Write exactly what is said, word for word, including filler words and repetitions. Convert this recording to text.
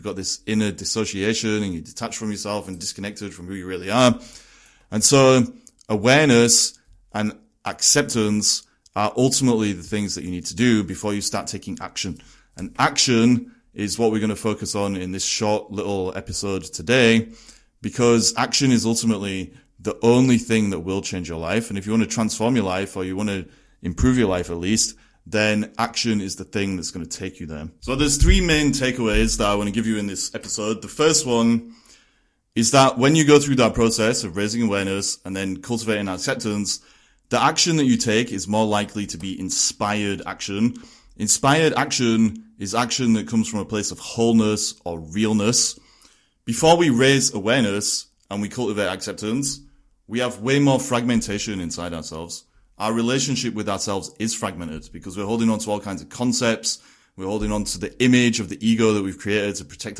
You've got this inner dissociation and you're detached from yourself and disconnected from who you really are. And so awareness and acceptance are ultimately the things that you need to do before you start taking action. And action is what we're going to focus on in this short little episode today, because action is ultimately the only thing that will change your life. And if you want to transform your life, or you want to improve your life at least, then action is the thing that's going to take you there. So there's three main takeaways that I want to give you in this episode. The first one is that when you go through that process of raising awareness and then cultivating acceptance, the action that you take is more likely to be inspired action. Inspired action is action that comes from a place of wholeness or realness. Before we raise awareness and we cultivate acceptance, we have way more fragmentation inside ourselves. Our relationship with ourselves is fragmented because we're holding on to all kinds of concepts. We're holding on to the image of the ego that we've created to protect